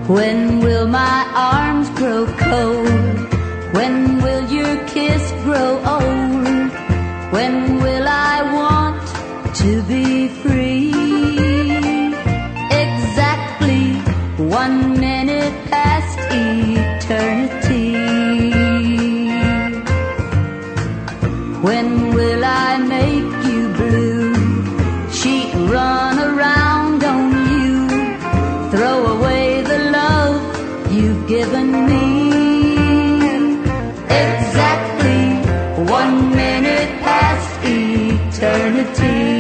When will my arms grow cold? When will your kiss grow old? When will I want to be free? Exactly 1 minute past eternity. When will I make you blue? She'd run around on you, throw away the love you've given me. Exactly 1 minute past eternity.